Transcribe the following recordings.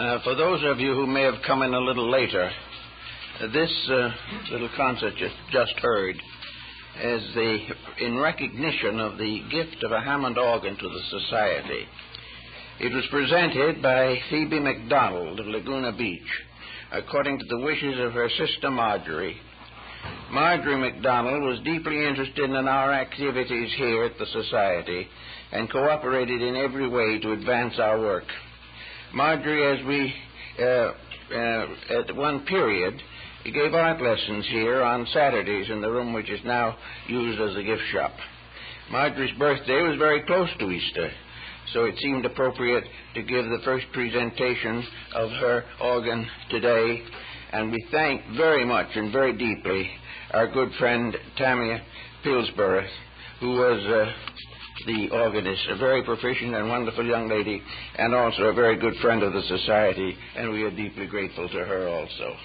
For those of you who may have come in a little later, this little concert you just heard is in recognition of the gift of a Hammond organ to the Society. It was presented by Phoebe McDonald of Laguna Beach, according to the wishes of her sister Marjorie. Marjorie McDonald was deeply interested in our activities here at the Society and cooperated in every way to advance our work. Marjorie, as we, at one period, gave art lessons here on Saturdays in the room which is now used as a gift shop. Marjorie's birthday was very close to Easter, so it seemed appropriate to give the first presentation of her organ today, and we thank very much and very deeply our good friend Tamia Pillsborough, who was the organist, a very proficient and wonderful young lady, and also a very good friend of the Society, and we are deeply grateful to her also.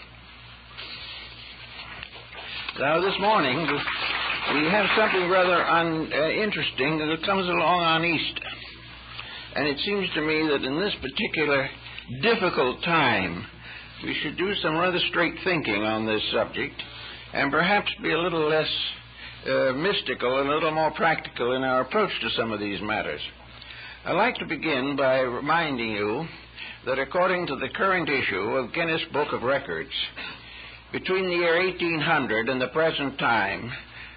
Now, this morning, we have something rather interesting that comes along on Easter. And it seems to me that in this particular difficult time, we should do some rather straight thinking on this subject and perhaps be a little less mystical and a little more practical in our approach to some of these matters. I'd like to begin by reminding you that according to the current issue of Guinness Book of Records, between the year 1800 and the present time,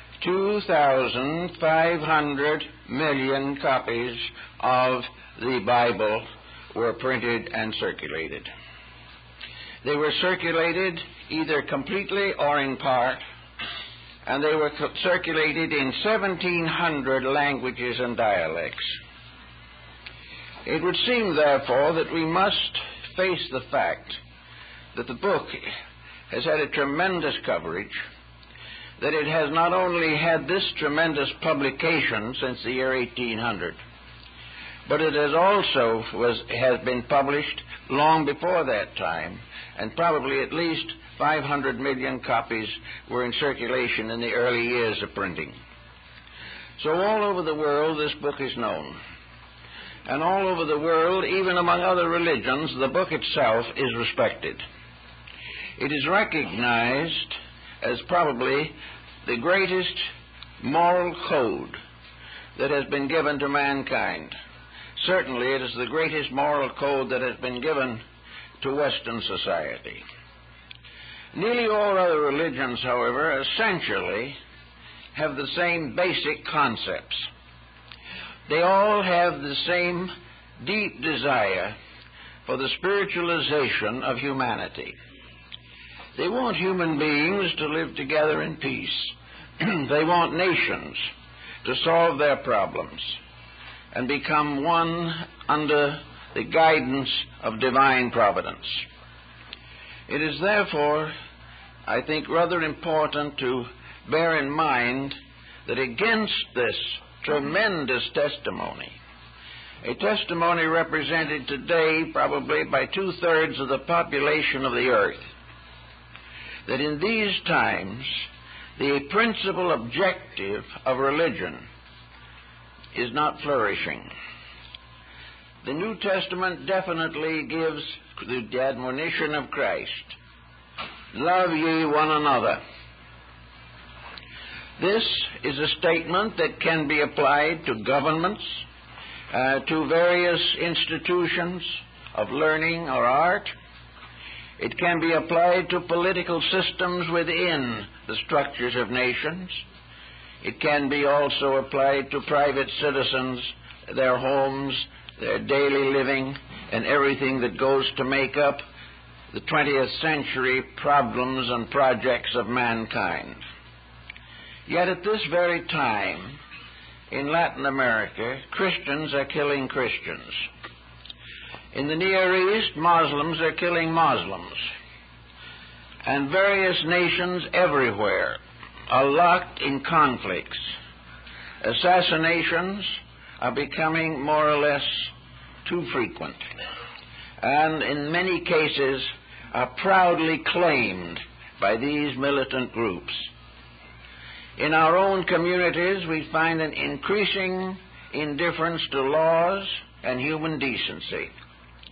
2,500 million copies of the Bible were printed and circulated. They were circulated either completely or in part, and they were circulated in 1,700 languages and dialects. It would seem, therefore, that we must face the fact that the book has had a tremendous coverage, that it has not only had this tremendous publication since the year 1800, but it has also has been published long before that time, and probably at least 500 million copies were in circulation in the early years of printing. So all over the world this book is known. And all over the world, even among other religions, the book itself is respected. It is recognized as probably the greatest moral code that has been given to mankind. Certainly it is the greatest moral code that has been given to Western society. Nearly all other religions, however, essentially have the same basic concepts. They all have the same deep desire for the spiritualization of humanity. They want human beings to live together in peace. They want nations to solve their problems and become one under the guidance of divine providence. It is therefore, I think, rather important to bear in mind that against this tremendous testimony, a testimony represented today probably by 2/3 of the population of the earth, that in these times the principal objective of religion is not flourishing. The New Testament definitely gives the admonition of Christ, "Love ye one another." This is a statement that can be applied to governments, to various institutions of learning or art. It can be applied to political systems within the structures of nations. It can be also applied to private citizens, their homes, their daily living, and everything that goes to make up the 20th century problems and projects of mankind. Yet at this very time, in Latin America, Christians are killing Christians. In the Near East, Muslims are killing Muslims. And various nations everywhere are locked in conflicts. Assassinations are becoming more or less too frequent, and in many cases are proudly claimed by these militant groups. In our own communities, we find an increasing indifference to laws and human decency.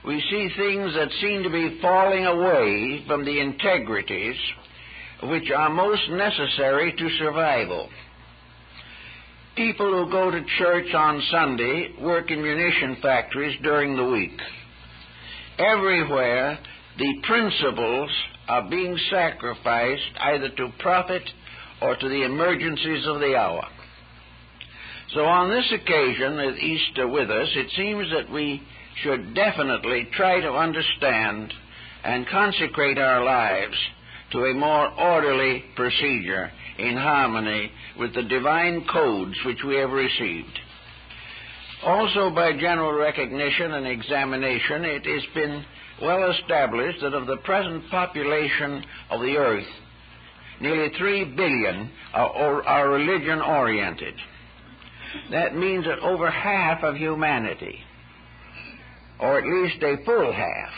we see things that seem to be falling away from the integrities which are most necessary to survival. People who go to church on Sunday work in munition factories during the week. Everywhere, the principles are being sacrificed either to profit or to the emergencies of the hour. So on this occasion, with Easter with us, it seems that we should definitely try to understand and consecrate our lives to a more orderly procedure in harmony with the divine codes which we have received. Also, by general recognition and examination, it has been well established that of the present population of the earth, nearly 3 billion are religion-oriented. That means that over half of humanity, or at least a full half,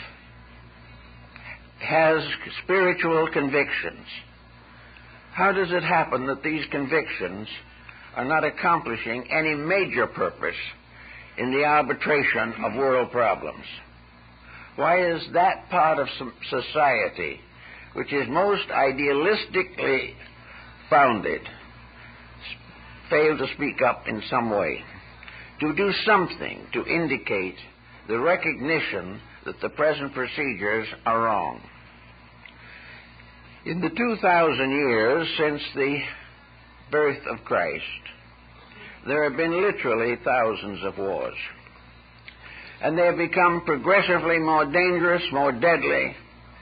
has spiritual convictions. How does it happen that these convictions are not accomplishing any major purpose in the arbitration of world problems? Why is that part of society, which is most idealistically founded, fail to speak up in some way, to do something to indicate the recognition that the present procedures are wrong? In the 2,000 years since the birth of Christ, there have been literally thousands of wars. And they have become progressively more dangerous, more deadly,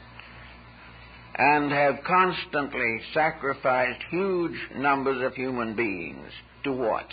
and have constantly sacrificed huge numbers of human beings. To what?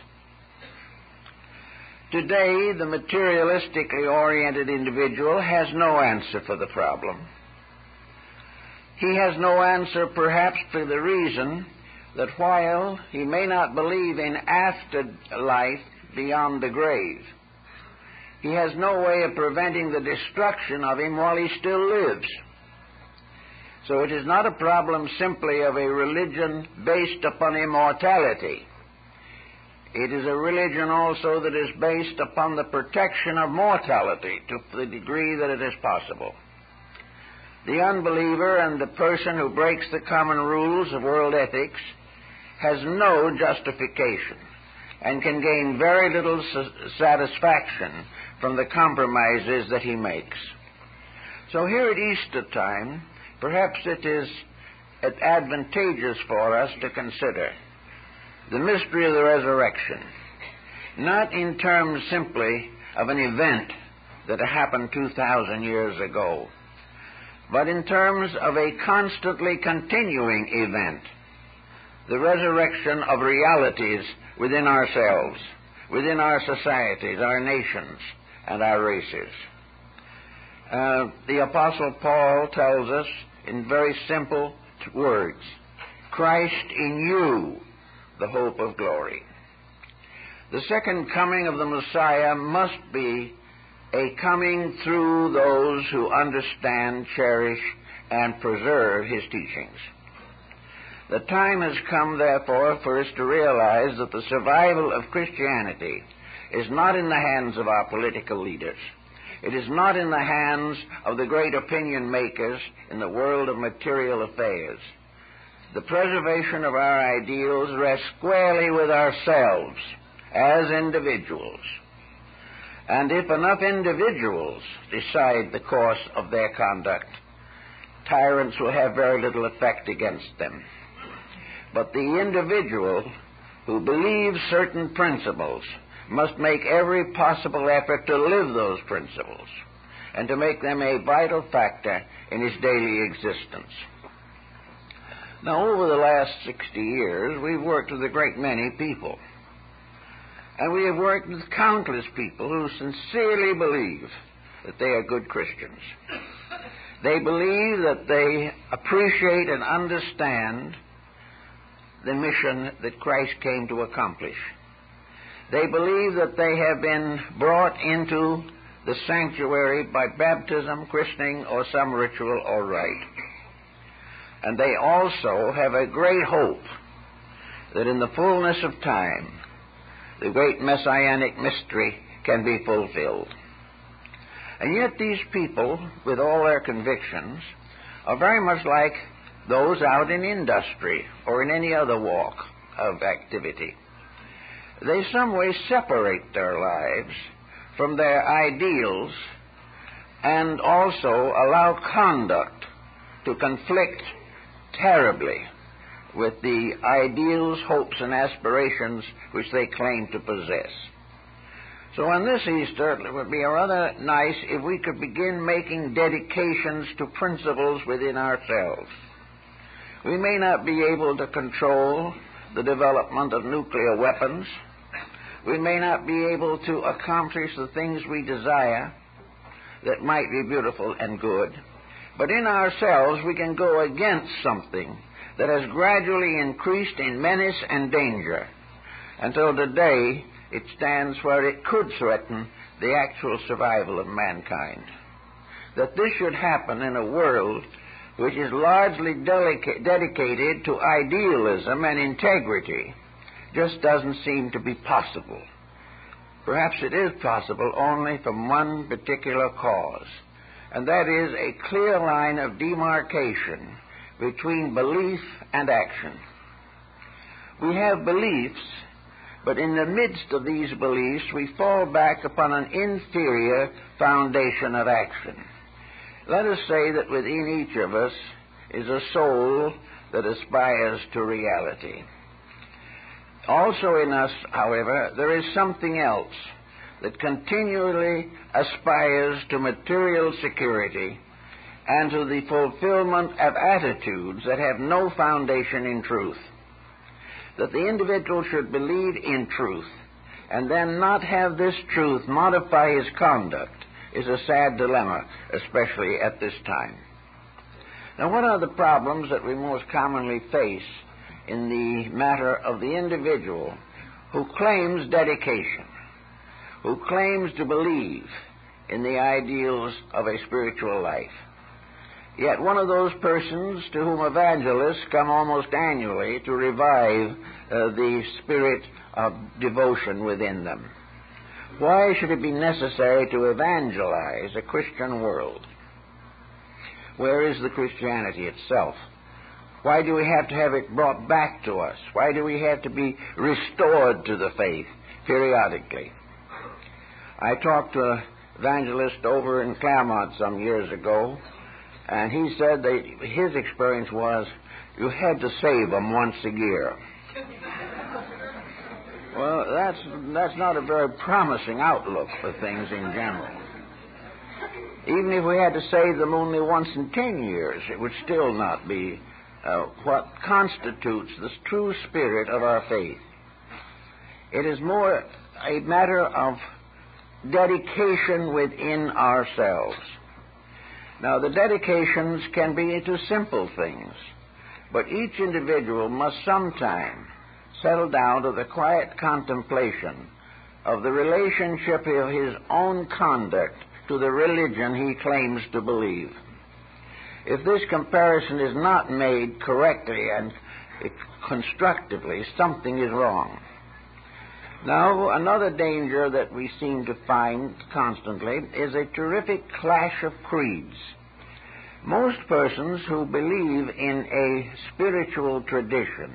Today, the materialistically oriented individual has no answer for the problem. He has no answer perhaps for the reason that while he may not believe in afterlife beyond the grave, he has no way of preventing the destruction of him while he still lives. So it is not a problem simply of a religion based upon immortality. It is a religion also that is based upon the protection of mortality to the degree that it is possible. The unbeliever and the person who breaks the common rules of world ethics has no justification and can gain very little satisfaction from the compromises that he makes. So here at Easter time, perhaps it is advantageous for us to consider the mystery of the resurrection, not in terms simply of an event that happened 2,000 years ago, but in terms of a constantly continuing event, the resurrection of realities within ourselves, within our societies, our nations, and our races. The Apostle Paul tells us in very simple words, Christ in you, the hope of glory. The second coming of the Messiah must be a coming through those who understand, cherish, and preserve his teachings. The time has come, therefore, for us to realize that the survival of Christianity is not in the hands of our political leaders. It is not in the hands of the great opinion makers in the world of material affairs. The preservation of our ideals rests squarely with ourselves as individuals. And if enough individuals decide the course of their conduct, tyrants will have very little effect against them. But the individual who believes certain principles must make every possible effort to live those principles and to make them a vital factor in his daily existence. Now, over the last 60 years, we've worked with a great many people. And we have worked with countless people who sincerely believe that they are good Christians. They believe that they appreciate and understand the mission that Christ came to accomplish. They believe that they have been brought into the sanctuary by baptism, christening, or some ritual or rite. And they also have a great hope that in the fullness of time, the great messianic mystery can be fulfilled. And yet these people, with all their convictions, are very much like those out in industry or in any other walk of activity. They some way separate their lives from their ideals and also allow conduct to conflict terribly with the ideals, hopes, and aspirations which they claim to possess. So on this Easter, it would be rather nice if we could begin making dedications to principles within ourselves. We may not be able to control the development of nuclear weapons. We may not be able to accomplish the things we desire that might be beautiful and good. But in ourselves, we can go against something that has gradually increased in menace and danger until today it stands where it could threaten the actual survival of mankind. That this should happen in a world which is largely dedicated to idealism and integrity just doesn't seem to be possible. Perhaps it is possible only from one particular cause, and that is a clear line of demarcation between belief and action. We have beliefs, but in the midst of these beliefs we fall back upon an inferior foundation of action. Let us say that within each of us is a soul that aspires to reality. Also in us, however, there is something else that continually aspires to material security and to the fulfillment of attitudes that have no foundation in truth. That the individual should believe in truth and then not have this truth modify his conduct is a sad dilemma, especially at this time. Now, what are the problems that we most commonly face in the matter of the individual who claims dedication, who claims to believe in the ideals of a spiritual life? Yet one of those persons to whom evangelists come almost annually to revive the spirit of devotion within them. Why should it be necessary to evangelize a Christian world? Where is the Christianity itself? Why do we have to have it brought back to us? Why do we have to be restored to the faith periodically? I talked to an evangelist over in Claremont some years ago, and he said that his experience was you had to save them once a year. Well, that's not a very promising outlook for things in general. Even if we had to save them only once in 10 years, it would still not be what constitutes the true spirit of our faith. It is more a matter of dedication within ourselves. Now, the dedications can be to simple things, but each individual must sometime settle down to the quiet contemplation of the relationship of his own conduct to the religion he claims to believe. If this comparison is not made correctly and constructively, something is wrong. Now, another danger that we seem to find constantly is a terrific clash of creeds. Most persons who believe in a spiritual tradition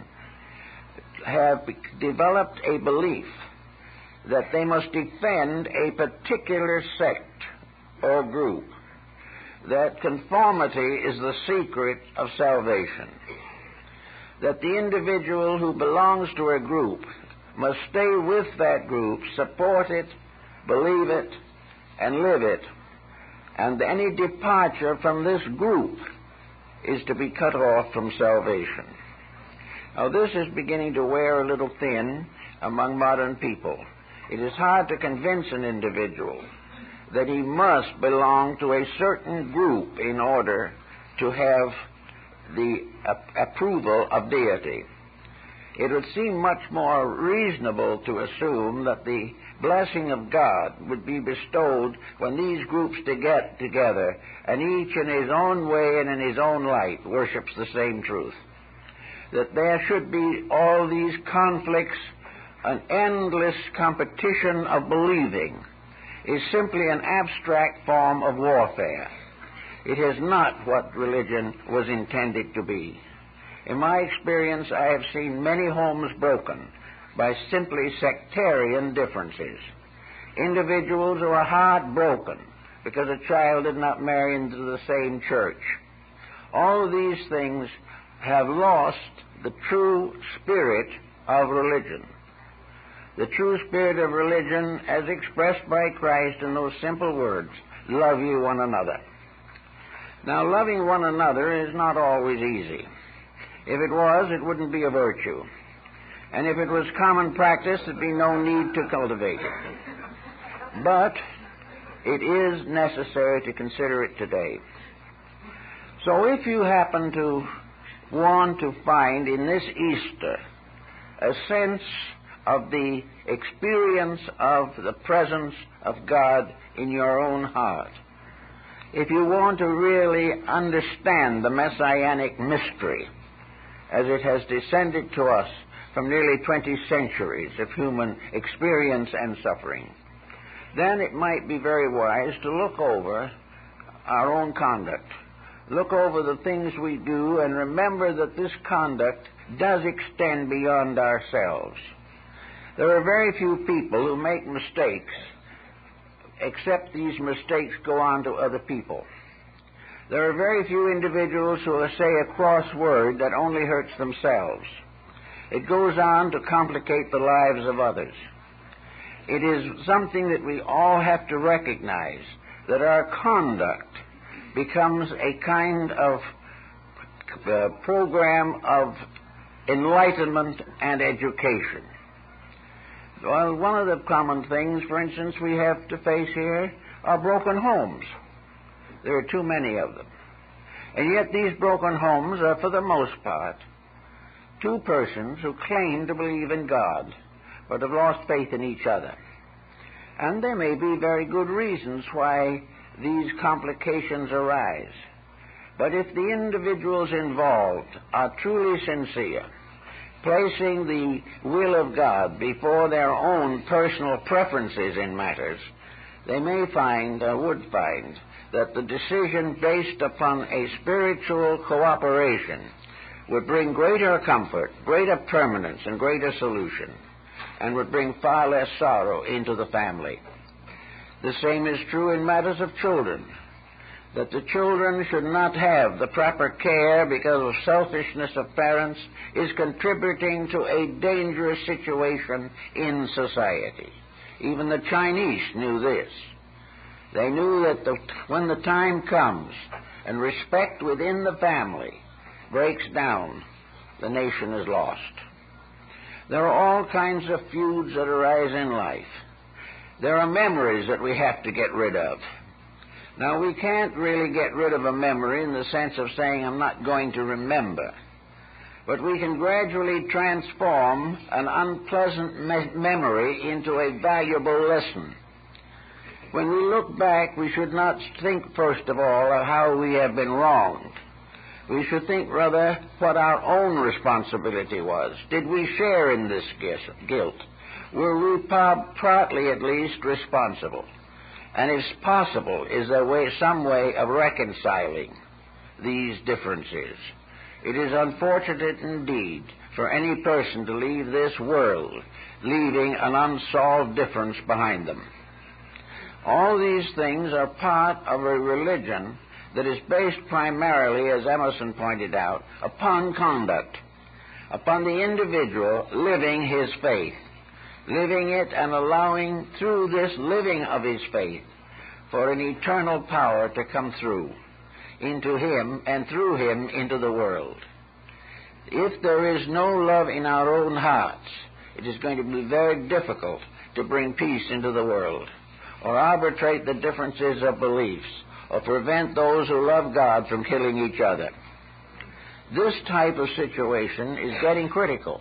have developed a belief that they must defend a particular sect or group, that conformity is the secret of salvation, that the individual who belongs to a group must stay with that group, support it, believe it, and live it, and any departure from this group is to be cut off from salvation. Now, this is beginning to wear a little thin among modern people. It is hard to convince an individual that he must belong to a certain group in order to have the approval of deity. It would seem much more reasonable to assume that the blessing of God would be bestowed when these groups get together and each in his own way and in his own light worships the same truth. That there should be all these conflicts, an endless competition of believing is simply an abstract form of warfare. It is not what religion was intended to be. In my experience, I have seen many homes broken by simply sectarian differences. Individuals who are heartbroken because a child did not marry into the same church. All of these things have lost the true spirit of religion. The true spirit of religion as expressed by Christ in those simple words, love ye one another. Now, loving one another is not always easy. If it was, it wouldn't be a virtue. And if it was common practice, there'd be no need to cultivate it. But it is necessary to consider it today. So if you happen to want to find in this Easter a sense of the experience of the presence of God in your own heart, if you want to really understand the messianic mystery as it has descended to us from nearly 20 centuries of human experience and suffering, then it might be very wise to look over our own conduct, look over the things we do, and remember that this conduct does extend beyond ourselves. There are very few people who make mistakes, except these mistakes go on to other people. There are very few individuals who will say a cross word that only hurts themselves. It goes on to complicate the lives of others. It is something that we all have to recognize, that our conduct becomes a kind of program of enlightenment and education. Well, one of the common things, for instance, we have to face here are broken homes. There are too many of them. And yet these broken homes are, for the most part, two persons who claim to believe in God, but have lost faith in each other. And there may be very good reasons why these complications arise. But if the individuals involved are truly sincere, placing the will of God before their own personal preferences in matters, they may find, or would find, that the decision based upon a spiritual cooperation would bring greater comfort, greater permanence, and greater solution, and would bring far less sorrow into the family. The same is true in matters of children, that the children should not have the proper care because of selfishness of parents is contributing to a dangerous situation in society. Even the Chinese knew this. They knew that when the time comes and respect within the family breaks down, the nation is lost. There are all kinds of feuds that arise in life. There are memories that we have to get rid of. Now, we can't really get rid of a memory in the sense of saying, I'm not going to remember. But we can gradually transform an unpleasant memory into a valuable lesson. When we look back, we should not think, first of all, of how we have been wronged. We should think, rather, what our own responsibility was. Did we share in this guilt? Were we partly, at least, responsible? And if possible, is there some way of reconciling these differences? It is unfortunate indeed for any person to leave this world leaving an unsolved difference behind them. All these things are part of a religion that is based primarily, as Emerson pointed out, upon conduct, upon the individual living his faith, living it and allowing through this living of his faith for an eternal power to come through into him and through him into the world. If there is no love in our own hearts, it is going to be very difficult to bring peace into the world, or arbitrate the differences of beliefs, or prevent those who love God from killing each other. This type of situation is getting critical.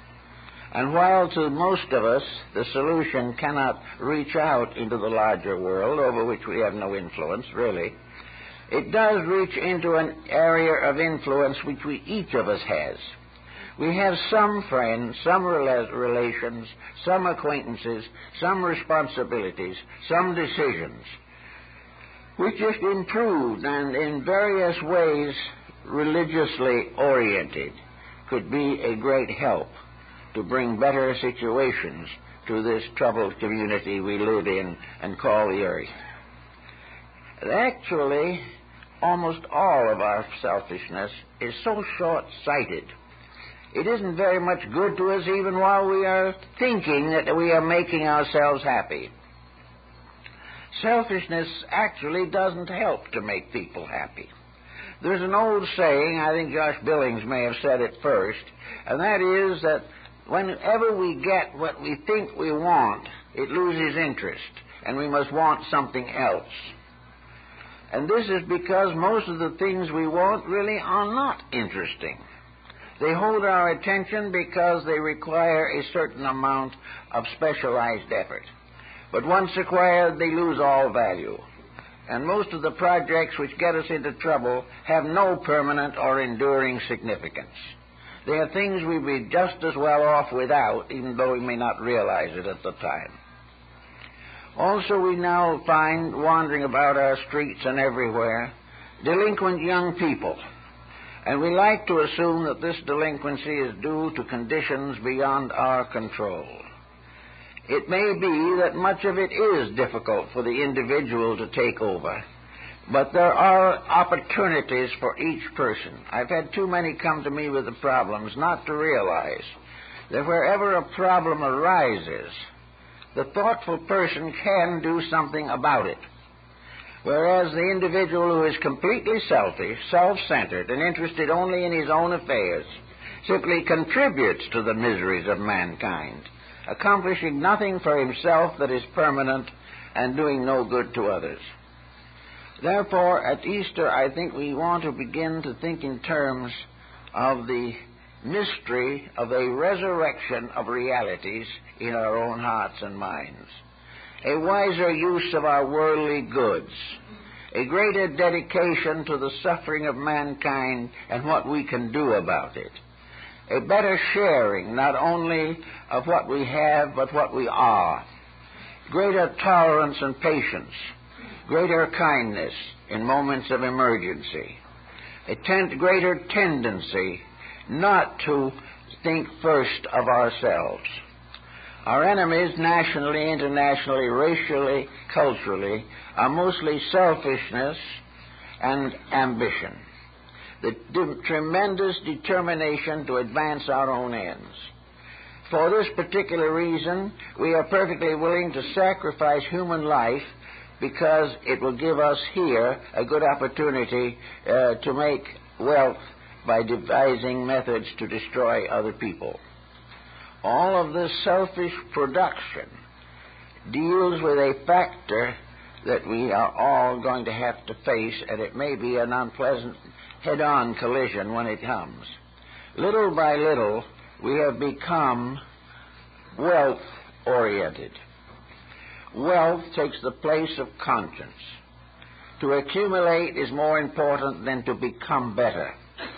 And while to most of us the solution cannot reach out into the larger world, over which we have no influence, really, it does reach into an area of influence which each of us has. We have some friends, some relations, some acquaintances, some responsibilities, some decisions, which just improved and in various ways religiously oriented could be a great help to bring better situations to this troubled community we live in and call the earth. Actually, almost all of our selfishness is so short-sighted. It isn't very much good to us even while we are thinking that we are making ourselves happy. Selfishness actually doesn't help to make people happy. There's an old saying, I think Josh Billings may have said it first, and that is that whenever we get what we think we want, it loses interest, and we must want something else. And this is because most of the things we want really are not interesting. They hold our attention because they require a certain amount of specialized effort. But once acquired, they lose all value. And most of the projects which get us into trouble have no permanent or enduring significance. They are things we'd be just as well off without, even though we may not realize it at the time. Also, we now find, wandering about our streets and everywhere, delinquent young people. And we like to assume that this delinquency is due to conditions beyond our control. It may be that much of it is difficult for the individual to take over, but there are opportunities for each person. I've had too many come to me with the problems not to realize that wherever a problem arises, the thoughtful person can do something about it. Whereas the individual who is completely selfish, self-centered, and interested only in his own affairs simply contributes to the miseries of mankind, accomplishing nothing for himself that is permanent and doing no good to others. Therefore, at Easter, I think we want to begin to think in terms of the mystery of a resurrection of realities in our own hearts and minds, a wiser use of our worldly goods, a greater dedication to the suffering of mankind and what we can do about it, a better sharing not only of what we have but what we are, greater tolerance and patience, greater kindness in moments of emergency, a greater tendency not to think first of ourselves. Our enemies, nationally, internationally, racially, culturally, are mostly selfishness and ambition, the tremendous determination to advance our own ends. For this particular reason, we are perfectly willing to sacrifice human life because it will give us here a good opportunity to make wealth by devising methods to destroy other people. All of this selfish production deals with a factor that we are all going to have to face, and it may be an unpleasant head-on collision when it comes. Little by little, we have become wealth-oriented. Wealth takes the place of conscience. To accumulate is more important than to become better.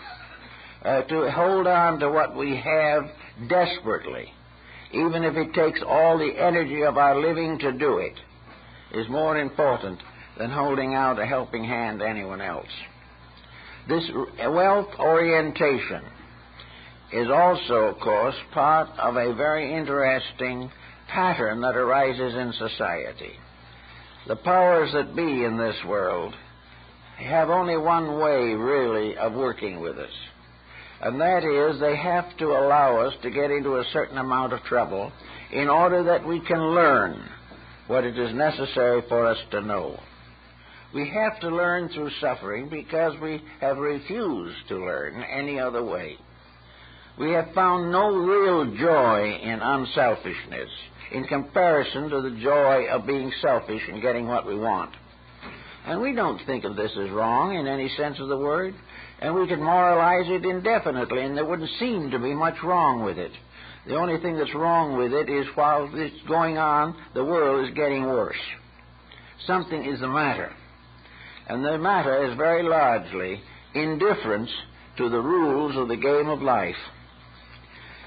To hold on to what we have desperately, even if it takes all the energy of our living to do it, is more important than holding out a helping hand to anyone else. This wealth orientation is also, of course, part of a very interesting pattern that arises in society. The powers that be in this world have only one way, really, of working with us. And that is, they have to allow us to get into a certain amount of trouble in order that we can learn what it is necessary for us to know. We have to learn through suffering because we have refused to learn any other way. We have found no real joy in unselfishness in comparison to the joy of being selfish and getting what we want. And we don't think of this as wrong in any sense of the word. And we could moralize it indefinitely, and there wouldn't seem to be much wrong with it. The only thing that's wrong with it is while it's going on, the world is getting worse. Something is the matter. And the matter is very largely indifference to the rules of the game of life.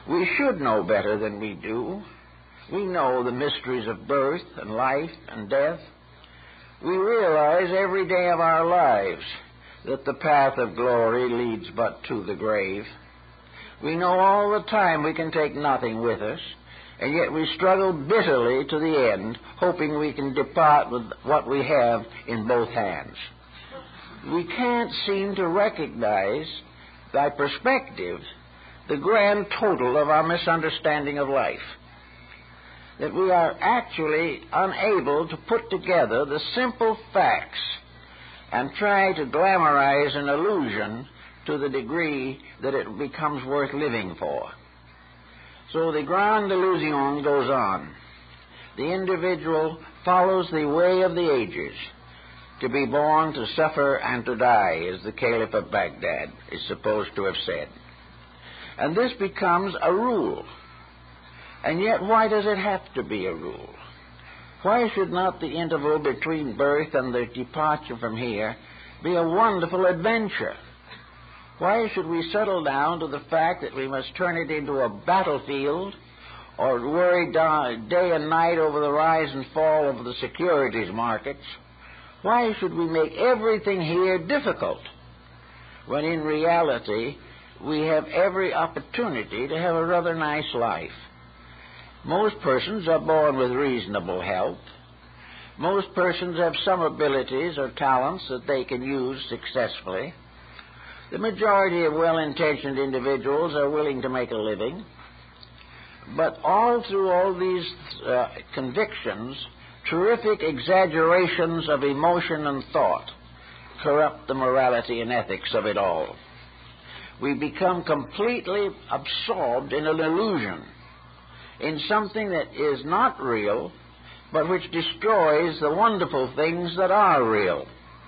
We should know better than we do. We know the mysteries of birth and life and death. We realize every day of our lives that the path of glory leads but to the grave. We know all the time we can take nothing with us, and yet we struggle bitterly to the end, hoping we can depart with what we have in both hands. We can't seem to recognize, by perspective, the grand total of our misunderstanding of life. That we are actually unable to put together the simple facts and try to glamorize an illusion to the degree that it becomes worth living for. So the grande illusion goes on. The individual follows the way of the ages, to be born, to suffer, and to die, as the Caliph of Baghdad is supposed to have said. And this becomes a rule. And yet, why does it have to be a rule? Why should not the interval between birth and the departure from here be a wonderful adventure? Why should we settle down to the fact that we must turn it into a battlefield or worry day and night over the rise and fall of the securities markets? Why should we make everything here difficult when in reality we have every opportunity to have a rather nice life? Most persons are born with reasonable health. Most persons have some abilities or talents that they can use successfully. The majority of well-intentioned individuals are willing to make a living. But all through all these convictions, terrific exaggerations of emotion and thought corrupt the morality and ethics of it all. We become completely absorbed in an illusion, in something that is not real, but which destroys the wonderful things that are real.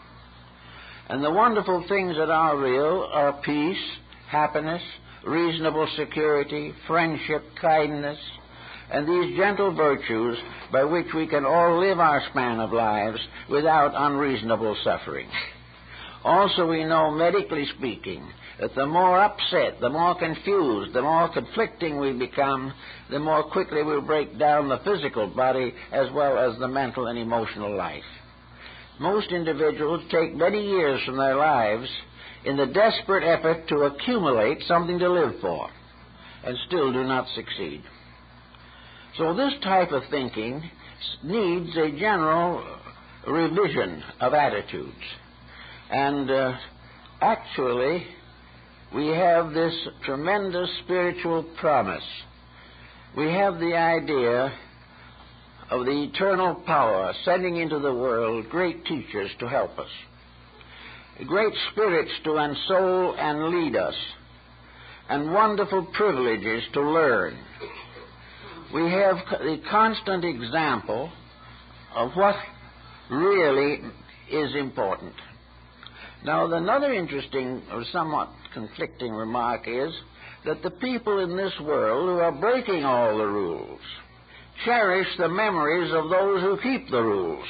And the wonderful things that are real are peace, happiness, reasonable security, friendship, kindness, and these gentle virtues by which we can all live our span of lives without unreasonable suffering. Also, we know, medically speaking, that the more upset, the more confused, the more conflicting we become, the more quickly we break down the physical body as well as the mental and emotional life. Most individuals take many years from their lives in the desperate effort to accumulate something to live for, and still do not succeed. So this type of thinking needs a general revision of attitudes. And actually, we have this tremendous spiritual promise. We have the idea of the eternal power sending into the world great teachers to help us, great spirits to ensoul and lead us, and wonderful privileges to learn. We have the constant example of what really is important. Now, another interesting or somewhat conflicting remark is that the people in this world who are breaking all the rules cherish the memories of those who keep the rules.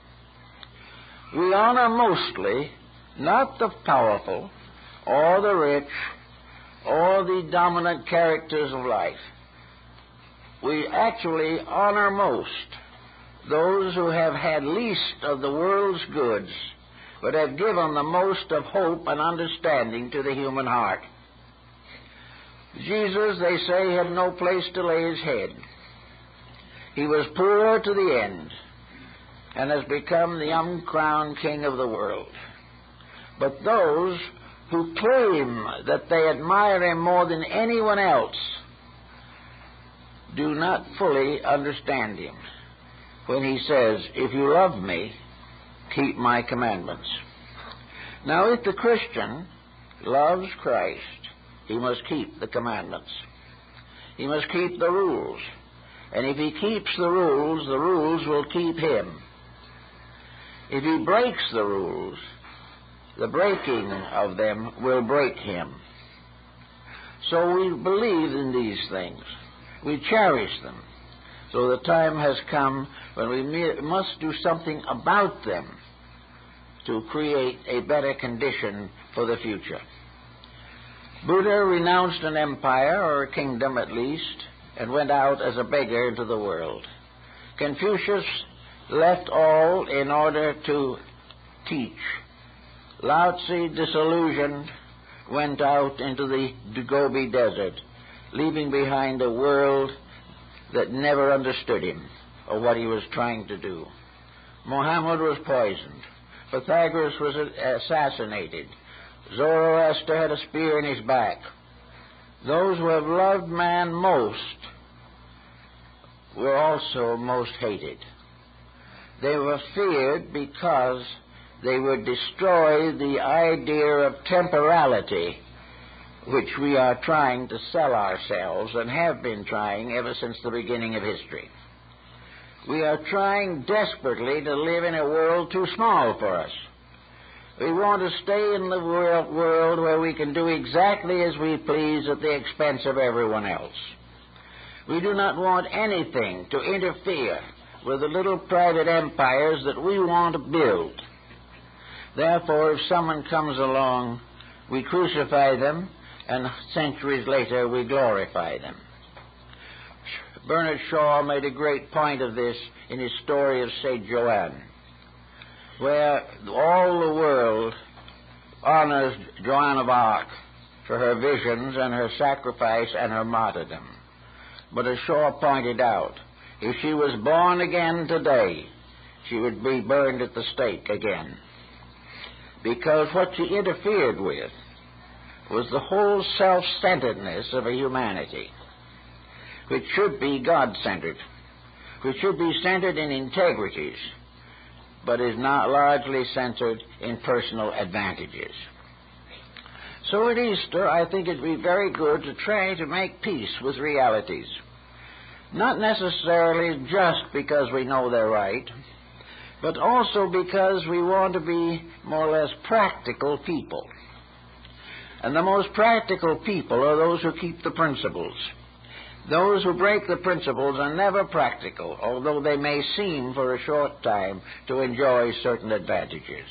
We honor mostly not the powerful or the rich or the dominant characters of life. We actually honor most those who have had least of the world's goods, but have given the most of hope and understanding to the human heart. Jesus, they say, had no place to lay his head. He was poor to the end and has become the uncrowned king of the world. But those who claim that they admire him more than anyone else do not fully understand him when he says, "If you love me, keep my commandments." Now, if the Christian loves Christ, he must keep the commandments. He must keep the rules. And if he keeps the rules will keep him. If he breaks the rules, the breaking of them will break him. So we believe in these things. We cherish them. So the time has come when we must do something about them to create a better condition for the future. Buddha renounced an empire, or a kingdom at least, and went out as a beggar into the world. Confucius left all in order to teach. Lao Tzu, disillusioned, went out into the Gobi Desert, leaving behind a world that never understood him or what he was trying to do. Muhammad was poisoned. Pythagoras was assassinated. Zoroaster had a spear in his back. Those who have loved man most were also most hated. They were feared because they would destroy the idea of temporality which we are trying to sell ourselves and have been trying ever since the beginning of history. We are trying desperately to live in a world too small for us. We want to stay in the world where we can do exactly as we please at the expense of everyone else. We do not want anything to interfere with the little private empires that we want to build. Therefore, if someone comes along, we crucify them, and centuries later we glorify them. Bernard Shaw made a great point of this in his story of St. Joanne, where all the world honors Joan of Arc for her visions and her sacrifice and her martyrdom. But as Shaw pointed out, if she was born again today, she would be burned at the stake again. Because what she interfered with was the whole self-centeredness of a humanity, which should be God-centered, which should be centered in integrities, but is not largely centered in personal advantages. So at Easter, I think it would be very good to try to make peace with realities, not necessarily just because we know they're right, but also because we want to be more or less practical people. And the most practical people are those who keep the principles. Those who break the principles are never practical, although they may seem for a short time to enjoy certain advantages.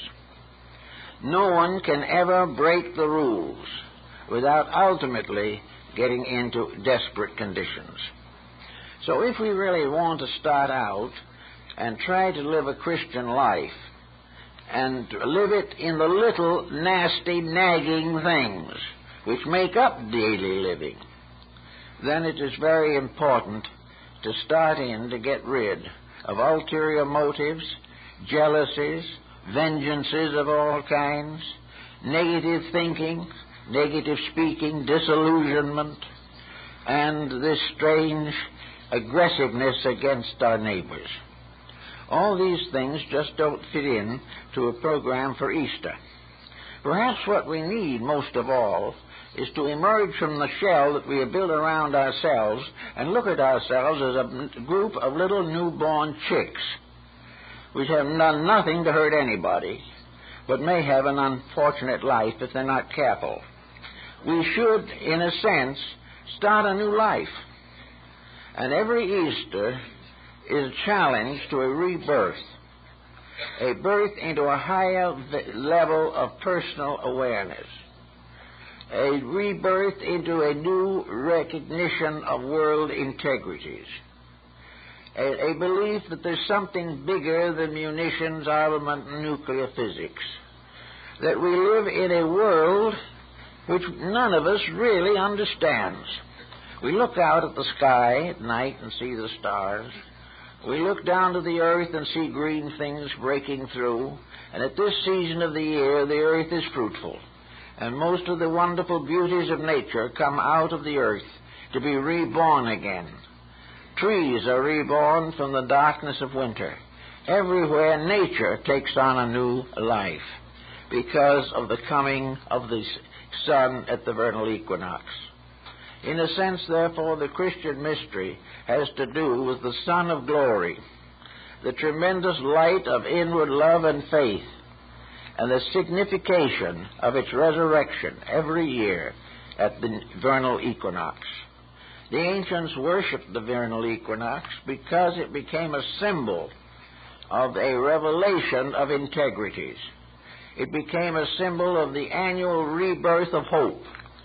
No one can ever break the rules without ultimately getting into desperate conditions. So if we really want to start out and try to live a Christian life, and live it in the little nasty, nagging things which make up daily living, then it is very important to start in to get rid of ulterior motives, jealousies, vengeances of all kinds, negative thinking, negative speaking, disillusionment, and this strange aggressiveness against our neighbors. All these things just don't fit in to a program for Easter. Perhaps what we need most of all is to emerge from the shell that we have built around ourselves and look at ourselves as a group of little newborn chicks which have done nothing to hurt anybody, but may have an unfortunate life if they're not careful. We should, in a sense, start a new life. And every Easter is a challenge to a rebirth, a birth into a higher level of personal awareness, a rebirth into a new recognition of world integrities, a belief that there's something bigger than munitions, armament, and nuclear physics, that we live in a world which none of us really understands. We look out at the sky at night and see the stars. We look down to the earth and see green things breaking through, and at this season of the year the earth is fruitful, and most of the wonderful beauties of nature come out of the earth to be reborn again. Trees are reborn from the darkness of winter. Everywhere nature takes on a new life because of the coming of the sun at the vernal equinox. In a sense, therefore, the Christian mystery has to do with the Sun of Glory, the tremendous light of inward love and faith, and the signification of its resurrection every year at the vernal equinox. The ancients worshipped the vernal equinox because it became a symbol of a revelation of integrities. It became a symbol of the annual rebirth of hope,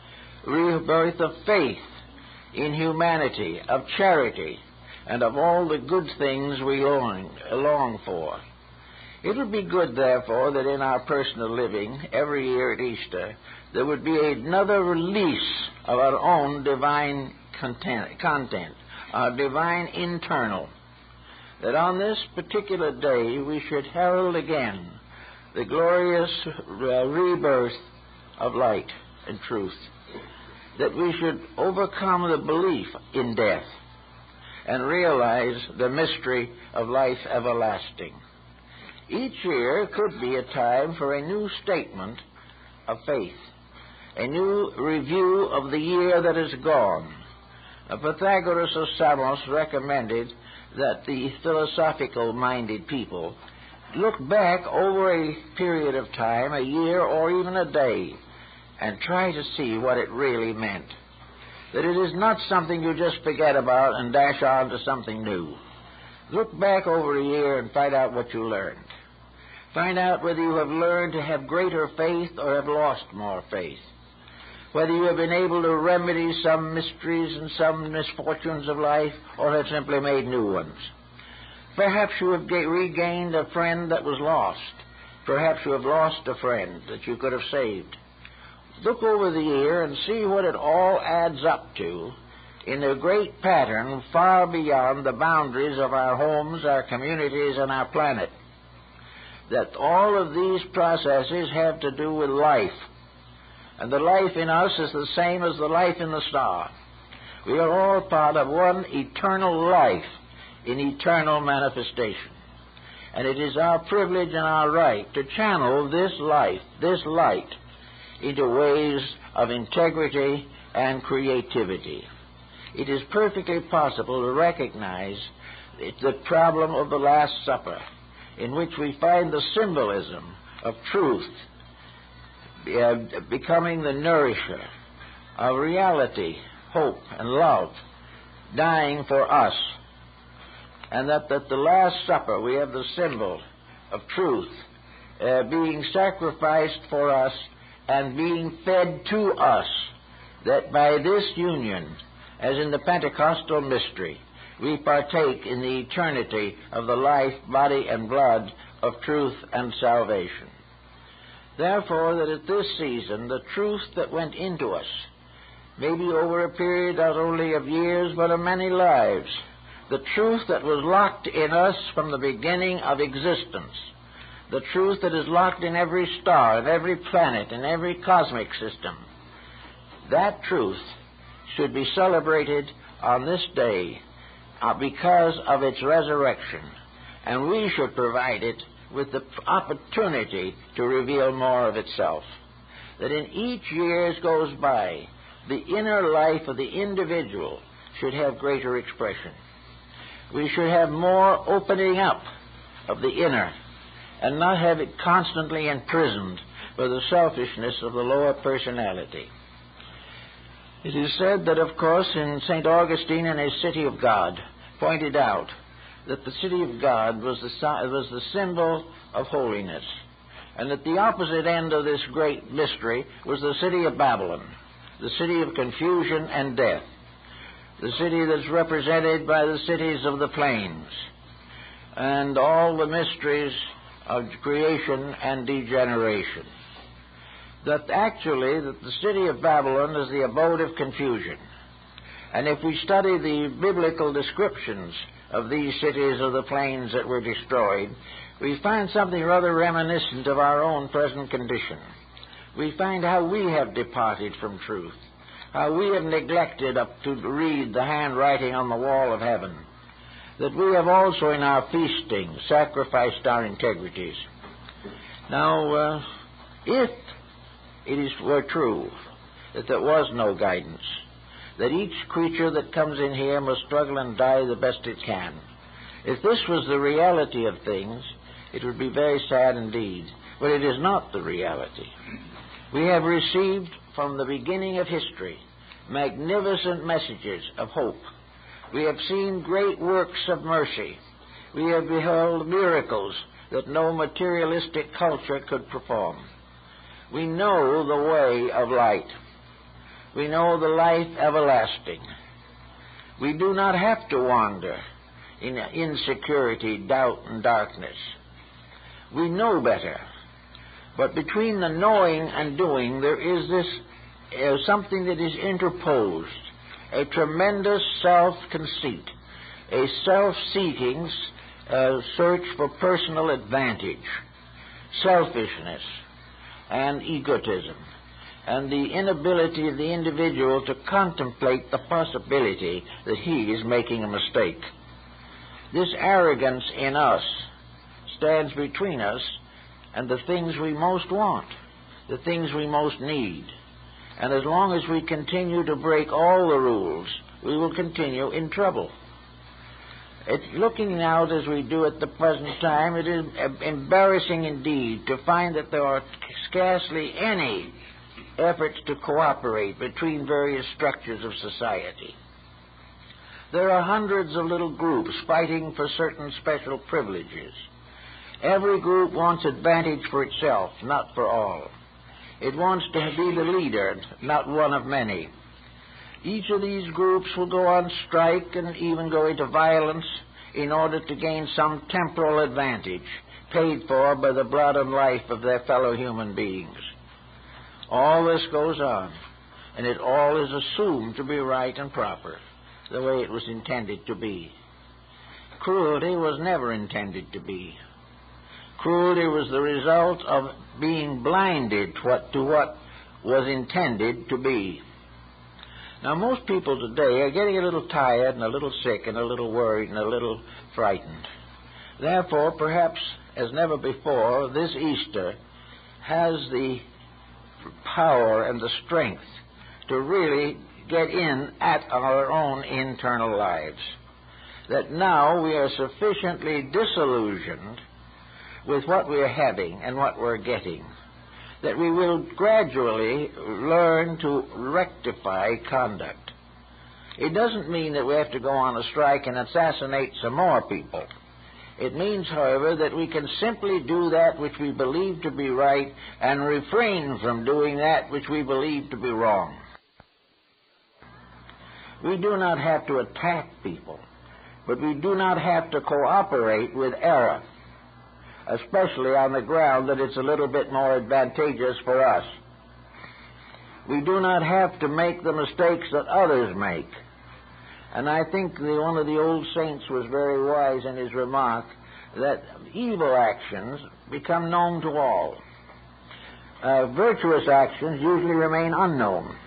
rebirth of faith in humanity, of charity, and of all the good things we long for. It would be good, therefore, that in our personal living, every year at Easter, there would be another release of our own divine content, our divine internal, that on this particular day we should herald again the glorious rebirth of light and truth, that we should overcome the belief in death and realize the mystery of life everlasting. Each year could be a time for a new statement of faith, a new review of the year that is gone. Pythagoras of Samos recommended that the philosophical-minded people look back over a period of time, a year or even a day, and try to see what it really meant. That it is not something you just forget about and dash on to something new. Look back over a year and find out what you learned. Find out whether you have learned to have greater faith or have lost more faith. Whether you have been able to remedy some mysteries and some misfortunes of life or have simply made new ones. Perhaps you have regained a friend that was lost. Perhaps you have lost a friend that you could have saved. Look over the year and see what it all adds up to in a great pattern far beyond the boundaries of our homes, our communities, and our planet. That all of these processes have to do with life. And the life in us is the same as the life in the star. We are all part of one eternal life in eternal manifestation. And it is our privilege and our right to channel this life, this light, into ways of integrity and creativity. It is perfectly possible to recognize the problem of the Last Supper, in which we find the symbolism of truth becoming the nourisher of reality, hope, and love, dying for us. And that at the Last Supper we have the symbol of truth being sacrificed for us and being fed to us, that by this union, as in the Pentecostal mystery, we partake in the eternity of the life, body, and blood of truth and salvation. Therefore, that at this season, the truth that went into us, maybe over a period not only of years, but of many lives, the truth that was locked in us from the beginning of existence, the truth that is locked in every star, in every planet, in every cosmic system, that truth should be celebrated on this day because of its resurrection, and we should provide it with the opportunity to reveal more of itself. That in each year as goes by, the inner life of the individual should have greater expression. We should have more opening up of the inner and not have it constantly imprisoned by the selfishness of the lower personality. It is said that, of course, in St. Augustine in his City of God pointed out that the City of God was the symbol of holiness, and that the opposite end of this great mystery was the city of Babylon, the city of confusion and death, the city that's represented by the cities of the plains, and all the mysteries of creation and degeneration. That actually that the city of Babylon is the abode of confusion. And if we study the biblical descriptions of these cities of the plains that were destroyed, we find something rather reminiscent of our own present condition. We find how we have departed from truth, how we have neglected up to read the handwriting on the wall of heaven, that we have also in our feasting sacrificed our integrities. Now, if it were true that there was no guidance, that each creature that comes in here must struggle and die the best it can, if this was the reality of things, it would be very sad indeed. But it is not the reality. We have received from the beginning of history magnificent messages of hope. We have seen great works of mercy. We have beheld miracles that no materialistic culture could perform. We know the way of light. We know the life everlasting. We do not have to wander in insecurity, doubt, and darkness. We know better. But between the knowing and doing, there is this something that is interposed, a tremendous self-conceit, a self-seeking search for personal advantage, selfishness, and egotism, and the inability of the individual to contemplate the possibility that he is making a mistake. This arrogance in us stands between us and the things we most want, the things we most need. And as long as we continue to break all the rules, we will continue in trouble. Looking out as we do at the present time, it is embarrassing indeed to find that there are scarcely any efforts to cooperate between various structures of society. There are hundreds of little groups fighting for certain special privileges. Every group wants advantage for itself, not for all. It wants to be the leader, not one of many. Each of these groups will go on strike and even go into violence in order to gain some temporal advantage paid for by the blood and life of their fellow human beings. All this goes on, and it all is assumed to be right and proper, the way it was intended to be. Cruelty was never intended to be. Cruelty was the result of being blinded to what was intended to be. Now, most people today are getting a little tired and a little sick and a little worried and a little frightened. Therefore, perhaps as never before, this Easter has the power and the strength to really get in at our own internal lives. That now we are sufficiently disillusioned with what we are having and what we're getting, that we will gradually learn to rectify conduct. It doesn't mean that we have to go on a strike and assassinate some more people. It means, however, that we can simply do that which we believe to be right and refrain from doing that which we believe to be wrong. We do not have to attack people, but we do not have to cooperate with error, especially on the ground that it's a little bit more advantageous for us. We do not have to make the mistakes that others make. And I think one of the old saints was very wise in his remark that evil actions become known to all. Virtuous actions usually remain unknown.